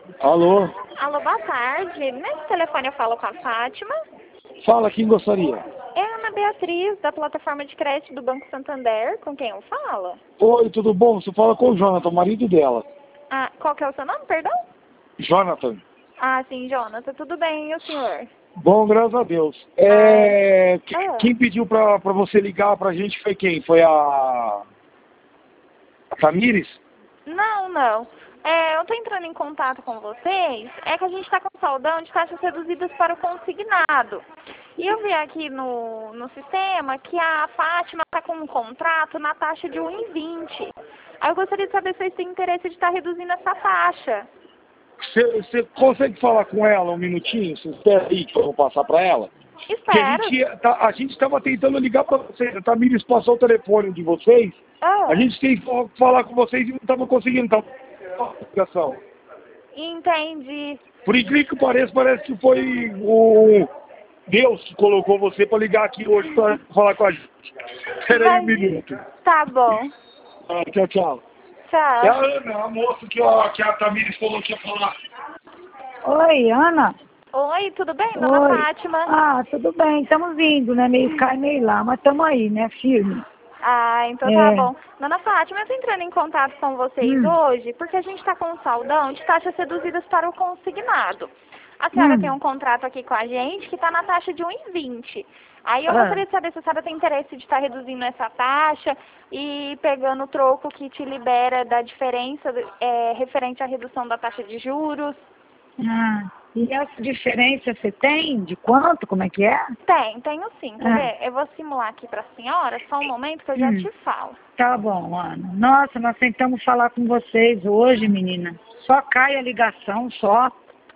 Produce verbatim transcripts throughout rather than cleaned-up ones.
Alô? Alô, boa tarde. Nesse telefone eu falo com a Fátima. Fala, quem gostaria? É a Ana Beatriz, da plataforma de crédito do Banco Santander, com quem eu falo? Oi, tudo bom? Você fala com o Jonathan, o marido dela. Ah, qual que é o seu nome, perdão? Jonathan. Ah, sim, Jonathan. Tudo bem, e o senhor? Bom, graças a Deus. Ai. É... que- Ah. Quem pediu pra, pra você ligar pra gente foi quem? Foi a... a Tamires? Não, não. É, eu tô entrando em contato com vocês, é que a gente está com saldão de taxas reduzidas para o consignado. E eu vi aqui no, no sistema que a Fátima está com um contrato na taxa de um e vinte. Aí eu gostaria de saber se vocês têm interesse de estar reduzindo essa taxa. Você, você consegue falar com ela um minutinho? Você espera aí que eu vou passar pra ela? Porque a Espero. gente ia- tá- a gente estava tentando ligar pra vocês. A Tamires passou o telefone de vocês. Ah, A gente tem que fa- falar com vocês e não estava conseguindo. Tava... ligação. entendi. Por incrível que pareça, parece que foi o Deus que colocou você para ligar aqui hoje para falar com a gente. Espera aí um Imagina. minuto. Tá bom. Ah, tchau, tchau. Tchau. É a Ana, a moça que, ó, que a Tamires falou que ia falar. Oi, Ana. Oi, tudo bem, dona Oi. Fátima? Ah, tudo bem, estamos indo, né? Meio cá e meio lá, mas estamos aí, né? Firme. Ah, então tá É. bom. Dona Fátima, eu tô entrando em contato com vocês Hum. hoje porque a gente está com um saldão de taxas reduzidas para o consignado. A senhora Hum. tem um contrato aqui com a gente que está na taxa de um e vinte. Aí eu Ah. gostaria de saber se a senhora tem interesse de estar reduzindo essa taxa e pegando o troco que te libera da diferença é, referente à redução da taxa de juros. Ah, e essa diferença você tem? De quanto? Como é que é? Tem, tenho sim. Quer Ah. ver? Eu vou simular aqui para a senhora, só um momento que eu já Hum. te falo. Tá bom, Ana. Nossa, nós tentamos falar com vocês hoje, menina. Só cai a ligação, só.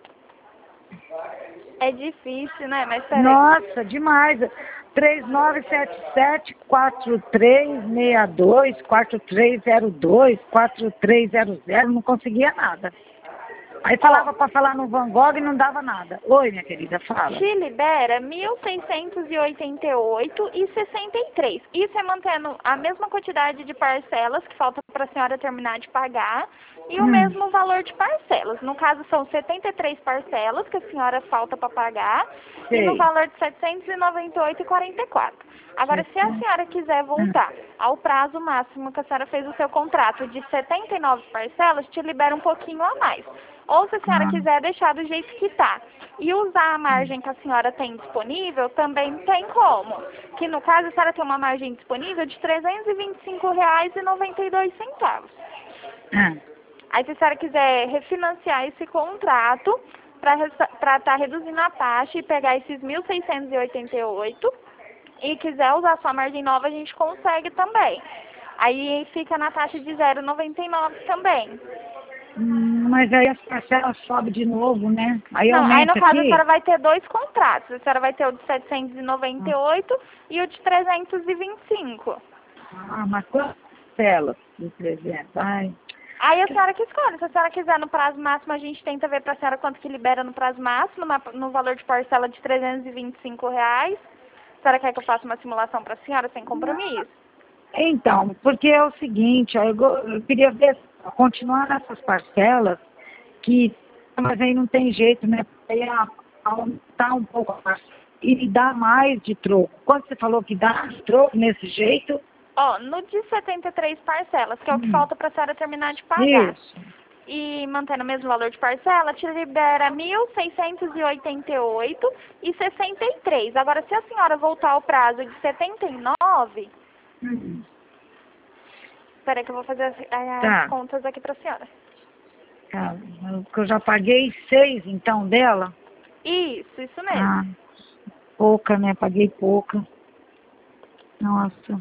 É difícil, né? Mas peraí. Nossa, demais. três nove sete sete, quatro três seis dois, quatro três zero dois, quatro três zero zero, não conseguia nada. Aí falava para falar no Van Gogh e não dava nada. Oi, minha querida, fala. Te libera mil seiscentos e oitenta e oito e sessenta e três. Isso é mantendo a mesma quantidade de parcelas que falta para a senhora terminar de pagar e o Hum. mesmo valor de parcelas. No caso, são setenta e três parcelas que a senhora falta para pagar Sei. e no valor de setecentos e noventa e oito reais e quarenta e quatro centavos. Agora, se a senhora quiser voltar ao prazo máximo que a senhora fez o seu contrato de setenta e nove parcelas, te libera um pouquinho a mais. Ou se a senhora Ah. quiser deixar do jeito que está e usar a margem que a senhora tem disponível, também tem como. Que no caso a senhora tem uma margem disponível de trezentos e vinte e cinco reais e noventa e dois centavos. Ah. Aí se a senhora quiser refinanciar esse contrato para estar reduzindo a taxa e pegar esses mil seiscentos e oitenta e oito e quiser usar sua margem nova, a gente consegue também. Aí fica na taxa de zero vírgula noventa e nove também. Hum, mas aí as parcelas sobem de novo, né? Aí Não, aí aumenta no caso a aqui. senhora vai ter dois contratos. A senhora vai ter o de setecentos e noventa e oito e o de trezentos e vinte e cinco. Ah, mas quantas parcelas de trezentos? Ai. Aí a senhora que escolhe. Se a senhora quiser no prazo máximo, a gente tenta ver para a senhora quanto que libera no prazo máximo, na- no valor de parcela de trezentos e vinte e cinco reais. A senhora quer que eu faça uma simulação para a senhora sem compromisso? Então, porque é o seguinte, ó, eu, go- eu queria ver, continuar nessas parcelas, que, mas aí não tem jeito, né? Aí a- aumentar um pouco a parcela e dar mais de troco. Quando você falou que dá de troco nesse jeito, Ó, no de setenta e três parcelas, que é o que Hum. falta para a senhora terminar de pagar. isso. E mantendo o mesmo valor de parcela, te libera mil seiscentos e oitenta e oito e sessenta e três. Agora, se a senhora voltar ao prazo de setenta e nove, Hum. espera que eu vou fazer as, as Tá. contas aqui para a senhora. Tá, porque eu já paguei seis, então, dela. Isso, isso mesmo. Ah, pouca, né? Paguei pouca. Nossa.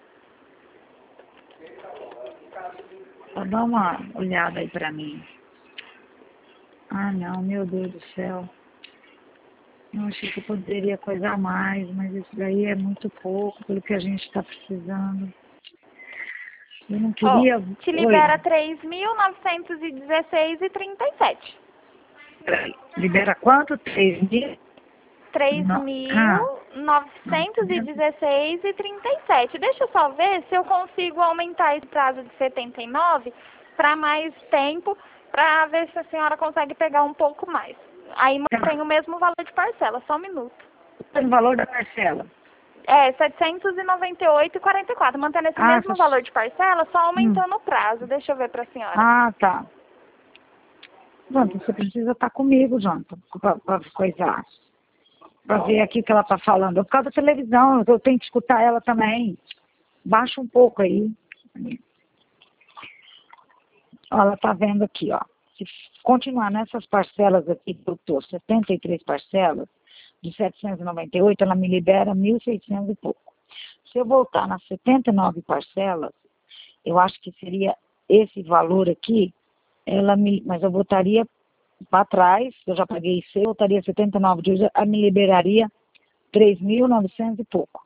Só dá uma olhada aí pra mim. Ah, não, meu Deus do céu. Eu achei que eu poderia coisar mais, mas isso daí é muito pouco pelo que a gente está precisando. Eu não Ó, queria... te Oi. libera três mil novecentos e dezesseis e trinta e sete. Peraí, libera quanto? Três mil? três No- mil ah. novecentos e dezesseis e trinta e sete. Deixa eu só ver se eu consigo aumentar esse prazo de setenta e nove para mais tempo para ver se a senhora consegue pegar um pouco mais. Aí mantém o mesmo valor de parcela, só um minuto. O valor da parcela? É, setecentos e noventa e oito reais e quarenta e quatro. Mantendo esse Ah, mesmo essa... valor de parcela, só aumentando hum. o prazo. Deixa eu ver para a senhora. Ah, tá. Jonathan, você precisa estar comigo, Jonathan, para coisar. Para ver aqui o que ela está falando. É por causa da televisão, eu tenho que escutar ela também. Baixa um pouco aí. Ó, ela está vendo aqui, ó. Se continuar nessas parcelas aqui, que eu estou, setenta e três parcelas, de setecentos e noventa e oito, ela me libera mil e seiscentos e pouco. Se eu voltar nas setenta e nove parcelas, eu acho que seria esse valor aqui, ela me, mas eu voltaria para trás, eu já paguei seis, eu voltaria setenta e nove dias, ela me liberaria três mil e novecentos e pouco.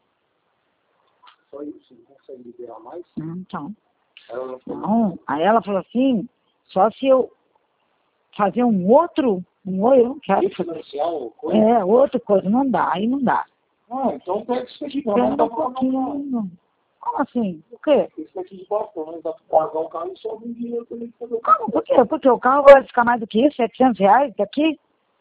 Só isso? Não consegue liberar mais? Então. Ela não... Não, aí ela falou assim, só se eu fazer um outro, um outro, eu não quero fazer. É, outra coisa, não dá, aí não dá. Ah, então pega isso aqui, Pega um pouquinho. Como assim? O quê? Isso aqui de baixo, pelo menos dá pra pagar o carro e só um dinheiro pra ele fazer o carro. Por quê? Porque o carro vai ficar mais do que isso, setecentos reais daqui?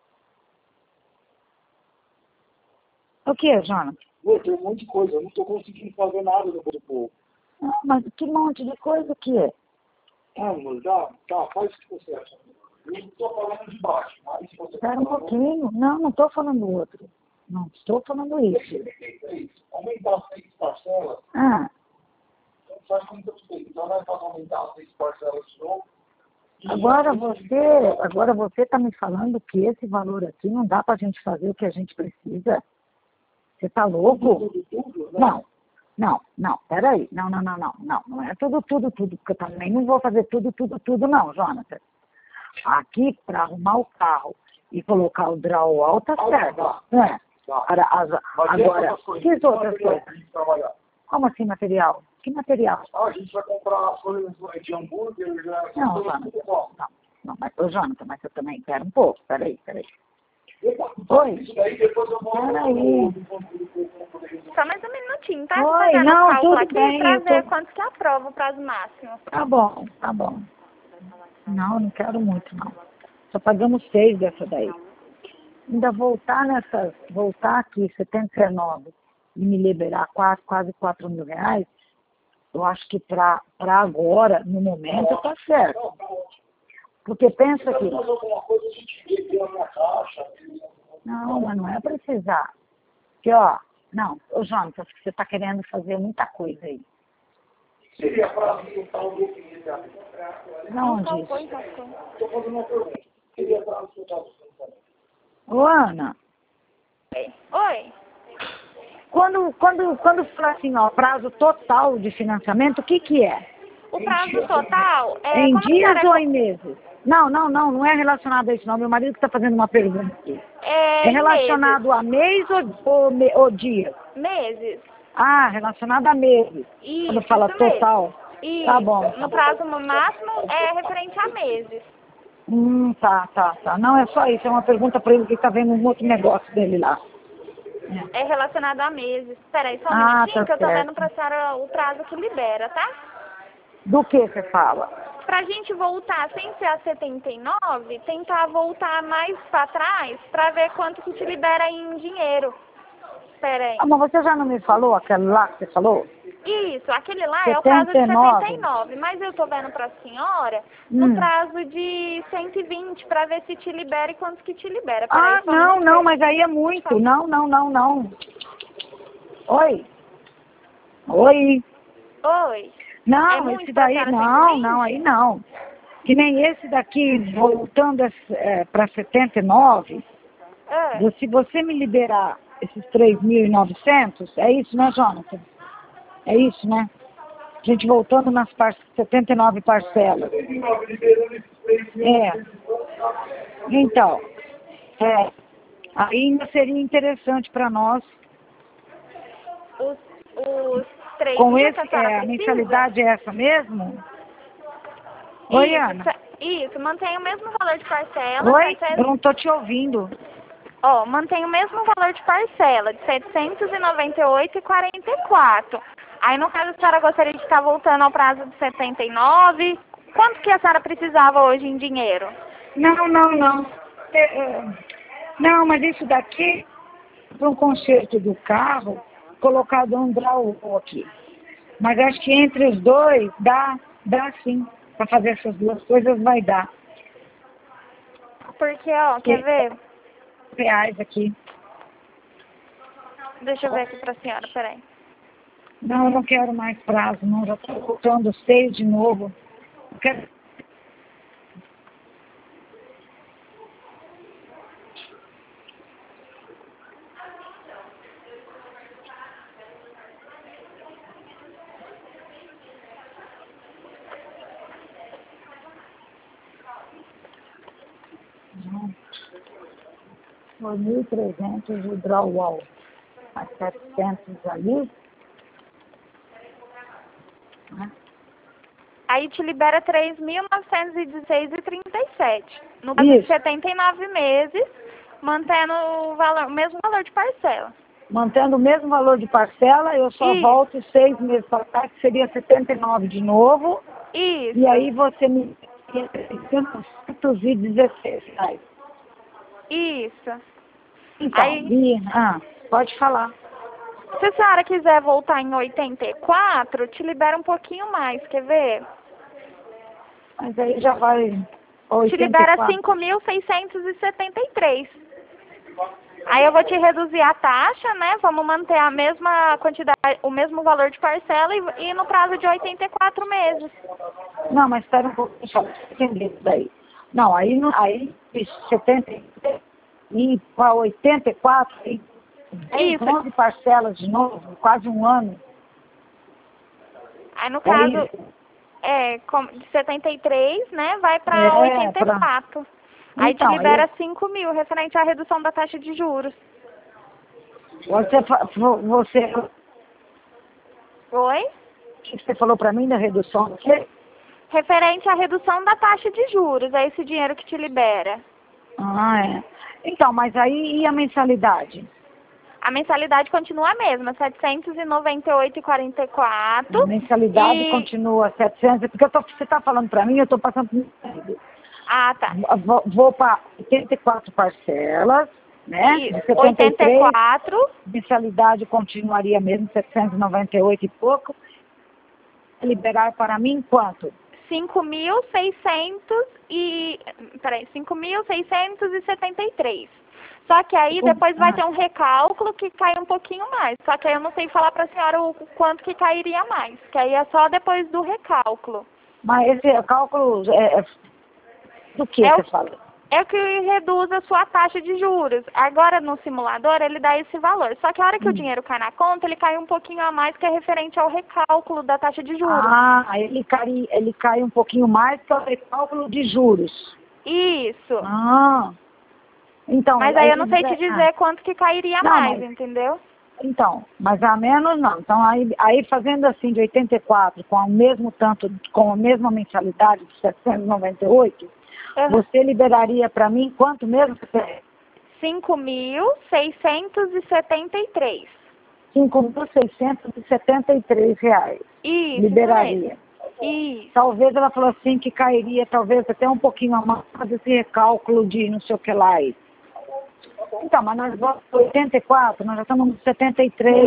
O que, Jonathan? Ué, tem um monte de coisa, eu não tô conseguindo fazer nada depois do povo. Ah, mas que monte de coisa que é? Ah, amor, tá, tá, faz o que você acha. Eu não tô falando de baixo, mas se você... Espera um pouquinho. Não, não estou falando outro. Não estou falando isso. É isso. Aumentar as seis parcelas. Ah. Então faz como eu sei. Então nós vamos aumentar as seis parcelas de novo. Agora você, agora você está me falando que esse valor aqui não dá para a gente fazer o que a gente precisa? Você está louco? Tudo, tudo, tudo, né? Não. Não, não, peraí. Não, não, não, não, não. Não é tudo, tudo, tudo, porque eu também não vou fazer tudo, tudo, tudo, não, Jonathan. Aqui, para arrumar o carro e colocar o drywall, tá certo. É. Agora, as, agora que outras coisas? Como assim material? Que material? Ah, a gente vai comprar as coisas de hambúrguer, já... Não, Jonathan, não, não, mas, ô, Jonathan, mas eu também quero um pouco. Peraí, peraí. Oi? Peraí. Só mais um minutinho, tá? Oi, fazendo não, o cálculo tudo aqui bem, pra eu ver tô... quanto que aprova o prazo máximo. Tá bom, tá bom. Não, não quero muito, não. Só pagamos seis dessa daí. Ainda voltar nessas, voltar aqui, setenta e nove, e me liberar quase, quase quatro mil reais, eu acho que para agora, no momento, tá certo. Porque pensa que... Não, mas não é precisar. Porque, ó, não, ô Jonathan, você está querendo fazer muita coisa aí. Seria prazo total do que Não, onde isso? Estou fazendo uma pergunta. Seria prazo total do Ô, Ana. Oi. Quando, quando, quando fala assim, ó, prazo total de financiamento, o que que é? O prazo total é... Em como dias era... ou em meses? Não, não, não, não é relacionado a isso, não. Meu marido que está fazendo uma pergunta aqui. É, É relacionado meses. a mês ou, ou, ou dia? Meses. Ah, relacionado a meses. Isso, Quando fala isso total. Mesmo. Isso. Tá bom. No prazo máximo é referente a meses. Hum, tá, tá, tá. Não, é só isso. É uma pergunta para ele que está vendo um outro negócio dele lá. É relacionado a meses. Espera aí, só um Ah, minutinho tá que eu tô certo. vendo pra senhora o prazo que libera, tá? Do que você fala? Pra gente voltar sem ser a setenta e nove, tentar voltar mais pra trás pra ver quanto que te libera em dinheiro. Espera aí. Ah, mas você já não me falou aquele lá que você falou? Isso, aquele lá é o prazo de setenta e nove. setenta e nove, mas eu tô vendo pra senhora no Hum. prazo de cento e vinte pra ver se te libera e quanto que te libera. Ah, Peraí, só um não, minuto. não, mas aí é muito. Não, não, não, não. Oi? Oi? Oi. Não, É muito esse pra daí, senhora não, cento e vinte? não, aí não. Que nem esse daqui, voltando é, para setenta e nove, É. se você me liberar esses três mil e novecentos, é isso, né, Jonathan? É isso, né? A gente voltando nas par setenta e nove parcelas. É. Então, é. Ainda seria interessante para nós. Os, os três Com mil esse, que a senhora é, a precisa? mensalidade é essa mesmo? Oi, Ana. Isso, isso, mantém o mesmo valor de parcela. Oi? Sete... Eu não tô te ouvindo. Ó, mantém o mesmo valor de parcela, de setecentos e noventa e oito reais e quarenta e quatro. Aí, no caso, a senhora gostaria de estar voltando ao prazo de setenta e nove? Quanto que a senhora precisava hoje em dinheiro? Não, não, não. É, é, não, mas isso daqui, para um conserto do carro, colocado um draw aqui. Mas acho que entre os dois dá, dá sim. Para fazer essas duas coisas vai dar. Porque, ó, quer ver? Reais aqui. Deixa eu ver aqui pra senhora, peraí. Não, eu não quero mais prazo, não. Já estou voltando seis de novo. Eu quero... Foi mil e trezentos o drywall. Mais setecentos ali. Né? Aí te libera três mil novecentos e dezesseis reais e trinta e sete centavos. No caso de setenta e nove meses, mantendo o, valor, o mesmo valor de parcela. Mantendo o mesmo valor de parcela, eu só Isso. volto seis meses para trás, que seria setenta e nove de novo. Isso. E aí você me trezentos e dezesseis reais. Isso. Então, Aí, e, ah, pode falar. se a senhora quiser voltar em oitenta e quatro, te libera um pouquinho mais, quer ver? Mas aí já vai Te oitenta e libera quatro. cinco mil seiscentos e setenta e três. Aí eu vou te reduzir a taxa, né? Vamos manter a mesma quantidade, o mesmo valor de parcela e, e no prazo de oitenta e quatro meses. Não, mas espera um pouquinho só para entender isso daí. Não, aí, não- aí setenta e três e para oitenta e quatro, aí, Isso. onze parcelas de novo, quase um ano. Aí no É caso, isso. é, com- de setenta e três, né? Vai para É, oitenta e pra- quatro. Aí te Então, libera aí, cinco mil, referente à redução da taxa de juros. você, fa- vo- você, o Oi? que você falou para mim da redução do quê? Referente à redução da taxa de juros, é esse dinheiro que te libera. Ah, é. Então, mas aí e a mensalidade? A mensalidade continua a mesma, setecentos e noventa e oito reais e quarenta e quatro. A mensalidade E... continua setecentos, porque eu tô, você está falando para mim, eu estou passando por mim. Ah, tá. Vou, vou para oitenta e quatro parcelas, né? E De setenta e oitenta e três, quatro. mensalidade continuaria mesmo, setecentos e noventa e oito e pouco. Liberar para mim quanto? cinco mil seiscentos e... Peraí, cinco mil seiscentos e setenta e três. Só que aí depois vai ter um recálculo que cai um pouquinho mais. Só que aí eu não sei falar para a senhora o quanto que cairia mais. Que aí é só depois do recálculo. Mas esse cálculo é, é do que É você o, fala? é o que reduz a sua taxa de juros. Agora no simulador ele dá esse valor. Só que a hora que o Hum. dinheiro cai na conta, ele cai um pouquinho a mais, que é referente ao recálculo da taxa de juros. Ah, ele cai, ele cai um pouquinho mais que o cálculo de juros. Isso. Ah, então... Mas aí eu não sei te ah, dizer quanto que cairia Não, mais, mas- entendeu? Então, mas a menos não. Então, aí, aí fazendo assim de oitenta e quatro, com o mesmo tanto, com a mesma mensalidade de setecentos e noventa e oito, Uhum. você liberaria para mim quanto mesmo? cinco mil seiscentos e setenta e três. cinco mil seiscentos e setenta e três reais. Isso, Liberaria. isso mesmo. Isso. Talvez ela falou assim que cairia talvez até um pouquinho a mais desse recálculo de não sei o que lá aí. Então, mas nós vamos para oitenta e quatro, nós já estamos no setenta e três.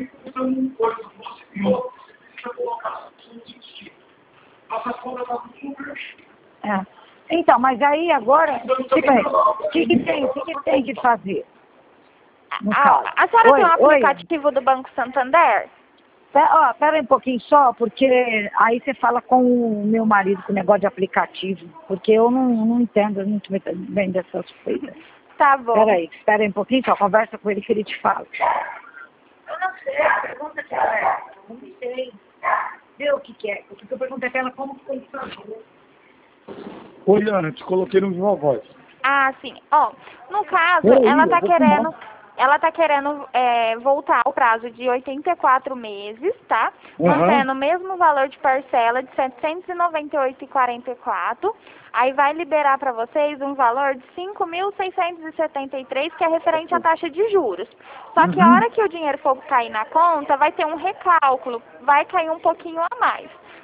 É. Então, mas aí agora, tipo, aí, o que, que tem, o que, que tem que fazer? No caso. A, a senhora Oi, tem um oi. aplicativo do Banco Santander? Pe- Ó, pera aí um pouquinho só, porque aí você fala com o meu marido com o negócio de aplicativo, porque eu não, não entendo muito bem dessas coisas. Tá bom. Espera aí, espera aí um pouquinho só, conversa com ele que ele te fala. Eu não sei, pergunta pra ela. Eu não sei. Vê o que que é. Porque eu perguntei pra ela como que tem que fazer. Oi, Ana, te coloquei no Viva Voz. Ah, sim. Ó, no caso, Peraí, ela eu tá vou querendo, ela tá querendo é, voltar ao prazo de oitenta e quatro meses, tá? Uhum. Mantendo o mesmo valor de parcela de setecentos e noventa e oito reais e quarenta e quatro. Aí vai liberar para vocês um valor de cinco mil seiscentos e setenta e três, que é referente à taxa de juros. Só que a Uhum. hora que o dinheiro for cair na conta, vai ter um recálculo, vai cair um pouquinho a mais.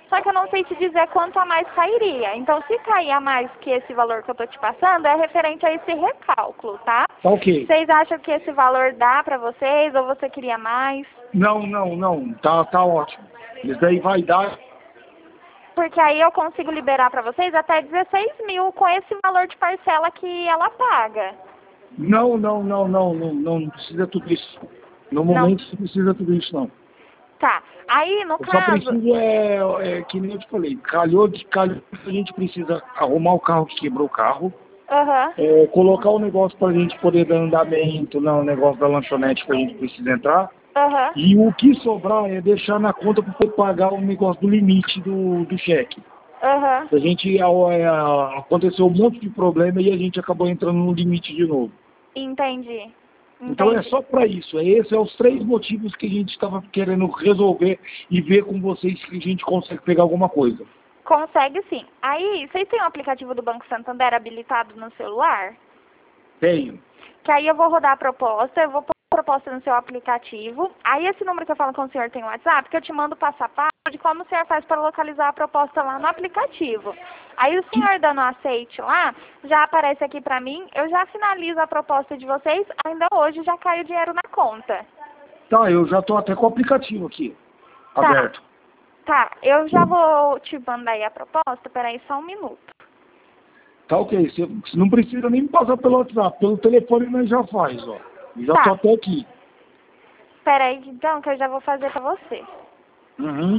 só que eu não sei te dizer quanto a mais cairia. Então, se cair a mais que esse valor que eu tô te passando, é referente a esse recálculo, tá? Tá ok. Vocês acham que esse valor dá pra vocês ou você queria mais? Não, não, não. Tá, tá ótimo. Isso daí vai dar. Porque aí eu consigo liberar pra vocês até dezesseis mil com esse valor de parcela que ela paga. Não, não, não, não, não, não precisa tudo isso. No Não. momento não precisa tudo isso, não. Tá. Aí, no Eu só caso... preciso, é, é, que nem eu te falei, calhou de calhou, a gente precisa arrumar o carro que quebrou o carro, Aham. é, colocar o negócio pra gente poder dar andamento, não, o negócio da lanchonete que a gente precisa entrar, Aham. e o que sobrar é deixar na conta para poder pagar o negócio do limite do, do cheque. Aham. A gente, a, a, aconteceu um monte de problema e a gente acabou entrando no limite de novo. Entendi. Então é Entendi. só para isso. Esses são os três motivos que a gente estava querendo resolver e ver com vocês se a gente consegue pegar alguma coisa. Consegue sim. Aí, vocês têm o aplicativo do Banco Santander habilitado no celular? Tenho. Que aí eu vou rodar a proposta, eu vou pôr a proposta no seu aplicativo. Aí esse número que eu falo com o senhor tem o WhatsApp, que eu te mando passo a passo de como o senhor faz para localizar a proposta lá no aplicativo. Aí o senhor dando aceite lá, já aparece aqui para mim, eu já finalizo a proposta de vocês, ainda hoje já cai o dinheiro na conta. Tá, eu já estou até com o aplicativo aqui, Tá. aberto. Tá, eu já vou te mandar aí a proposta, peraí só um minuto. Tá ok, você você não precisa nem me passar pelo WhatsApp, pelo telefone nós já faz, ó. Já Tá. tô até aqui. Peraí então que eu já vou fazer pra você. Uhum.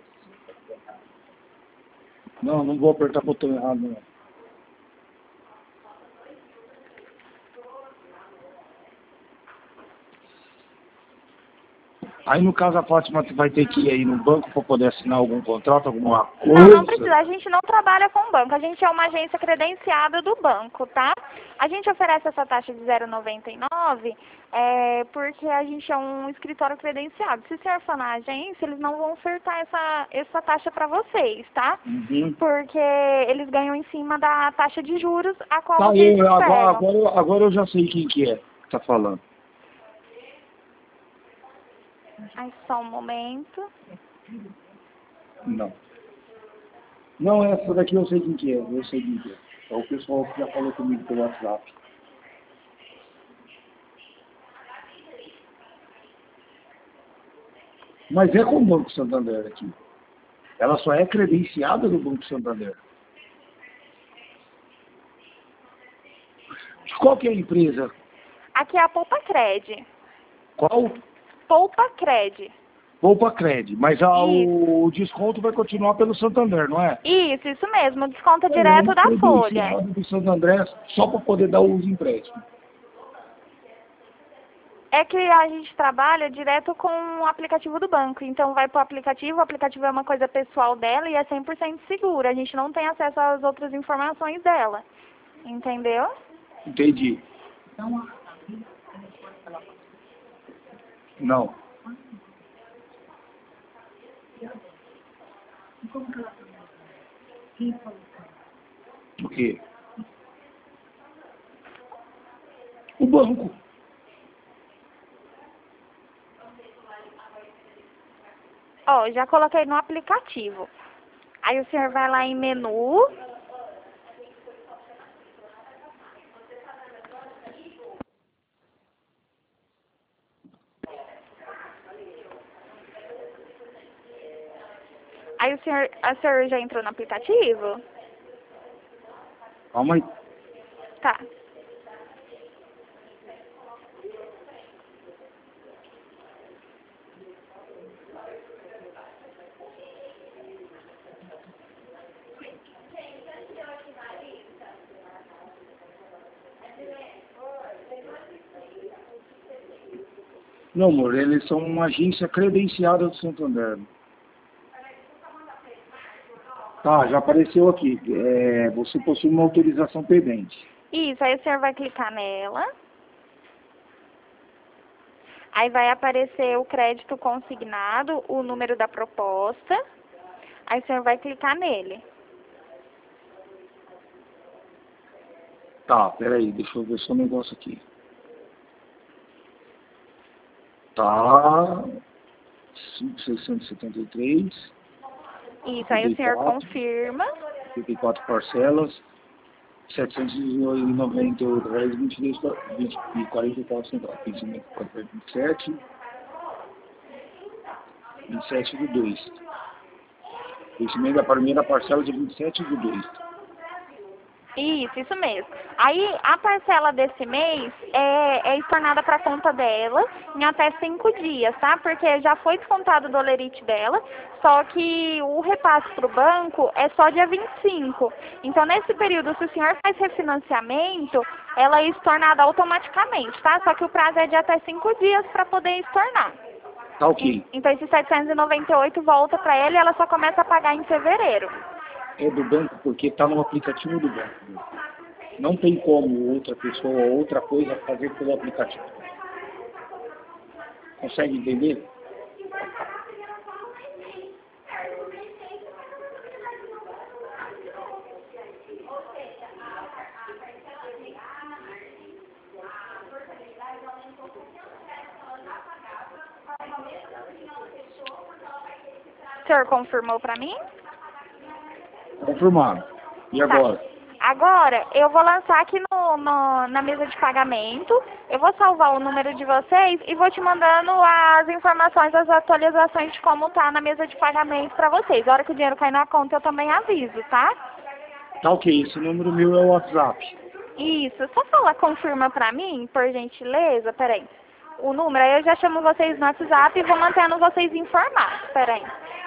Não, não vou apertar o botão errado, não. Aí no caso a Fátima vai ter que ir aí no banco para poder assinar algum contrato, alguma coisa. Não, não precisa. A gente não trabalha com banco. A gente é uma agência credenciada do banco, tá? A gente oferece essa taxa de zero vírgula noventa e nove é, porque a gente é um escritório credenciado. Se o senhor for na agência, eles não vão ofertar essa, essa taxa para vocês, tá? Uhum. Porque eles ganham em cima da taxa de juros a qual Tá, vocês eu, agora, pegam. agora, agora eu já sei quem que é que tá falando. Aí só um momento. Não. Não, essa daqui eu sei quem que é, eu sei quem que é. É o pessoal que já falou comigo pelo WhatsApp. Mas é com o Banco Santander aqui. Ela só é credenciada do Banco Santander. Qual que é a empresa? Aqui é a Poupa Cred. Qual? Poupa Cred. Poupa Cred. Mas a, o, o desconto vai continuar pelo Santander, não é? Isso, isso mesmo. Desconta direto da folha. Do Santander só para poder dar os empréstimos. É que a gente trabalha direto com o aplicativo do banco. Então vai pro aplicativo, o aplicativo é uma coisa pessoal dela e é cem por cento seguro. A gente não tem acesso às outras informações dela. Entendeu? Entendi. Não. O quê? O banco. Ó, já coloquei no aplicativo. Aí o senhor vai lá em menu. Aí o senhor, a senhor já entrou no aplicativo? Calma aí. Tá. Não, amor, eles são uma agência credenciada do Santander. Tá, já apareceu aqui. É, você possui uma autorização pendente. Isso, aí o senhor vai clicar nela. Aí vai aparecer o crédito consignado, o número da proposta. Aí o senhor vai clicar nele. Tá, peraí, deixa eu ver só um negócio aqui. Tá. cinco mil seiscentos e setenta e três. Isso, aí o senhor confirma. trinta e quatro parcelas, setecentos e noventa reais e vinte e quarenta e quatro centavos. Vencimento vinte e sete, vinte e sete do dois. Vencimento da primeira parcela de vinte e sete do dois. Isso, isso mesmo. Aí a parcela desse mês é, é estornada para a conta dela em até cinco dias, tá? Porque já foi descontado do olerite dela, só que o repasse para o banco é só dia vinte e cinco. Então, nesse período, se o senhor faz refinanciamento, ela é estornada automaticamente, tá? Só que o prazo é de até cinco dias para poder estornar. Tá ok. Então, esses setecentos e noventa e oito volta para ela e ela só começa a pagar em fevereiro. É do banco porque está no aplicativo do banco. Não tem como outra pessoa ou outra coisa fazer pelo aplicativo. Consegue entender? O senhor confirmou para mim? Confirmado. E agora? Tá. Agora, eu vou lançar aqui no, no, na mesa de pagamento, eu vou salvar o número de vocês e vou te mandando as informações, as atualizações de como tá na mesa de pagamento para vocês. A hora que o dinheiro cair na conta, eu também aviso, tá? Tá ok, esse número meu é o WhatsApp. Isso, só fala, confirma pra mim, por gentileza, peraí. O número, aí eu já chamo vocês no WhatsApp e vou mantendo vocês informados, peraí.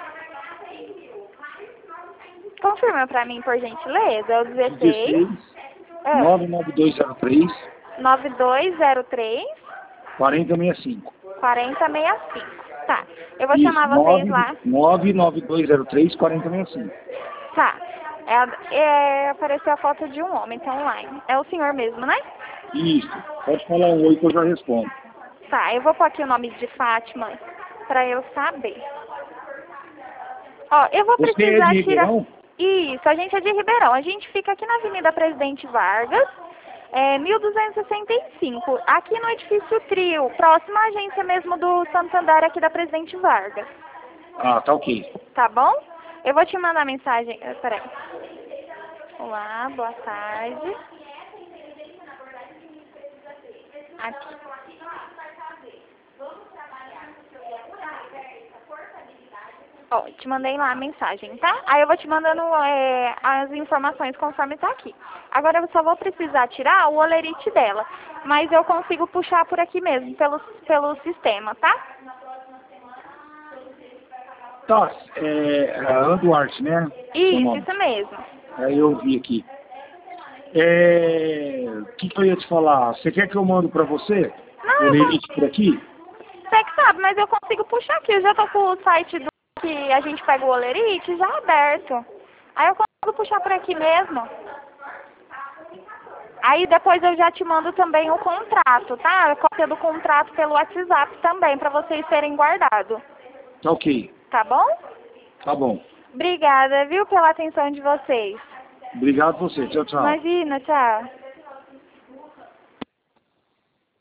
Confirma pra mim, por gentileza, é o dezesseis, é, nove nove dois zero três, nove dois zero três, quatro zero seis cinco. quatro zero seis cinco. Tá, eu vou Isso, chamar vocês lá. nove nove dois zero três, quatro zero seis cinco. Tá, é, é, apareceu a foto de um homem, tá online. É o senhor mesmo, né? Isso, pode falar um oi que eu já respondo. Tá, eu vou pôr aqui o nome de Fátima pra eu saber. Ó, eu vou Você precisar é de tirar... Ribeirão? Isso, a gente é de Ribeirão. A gente fica aqui na Avenida Presidente Vargas, é, mil duzentos e sessenta e cinco, aqui no edifício Trio, próximo à agência mesmo do Santander aqui da Presidente Vargas. Ah, tá ok. Tá bom? Eu vou te mandar mensagem. eh, Peraí. Olá, boa tarde. Aqui. Ó, te mandei lá a mensagem, tá? Aí eu vou te mandando é, as informações conforme tá aqui. Agora eu só vou precisar tirar o olerite dela. Mas eu consigo puxar por aqui mesmo, pelo, pelo sistema, tá? Tá, é a Duarte, né? Isso, isso mesmo. Aí eu vi aqui. É, o que, que eu ia te falar? Você quer que eu mando pra você? Não, O eu limite por aqui? Você que sabe, mas eu consigo puxar aqui. Eu já tô com o site do que a gente pega o olerite já aberto. Aí eu consigo puxar por aqui mesmo. Aí depois eu já te mando também o contrato, tá? A cópia do contrato pelo WhatsApp também, pra vocês terem guardado. Tá ok. Tá bom? Tá bom. Obrigada, viu, pela atenção de vocês. Obrigado a você. Tchau, tchau. Imagina, tchau.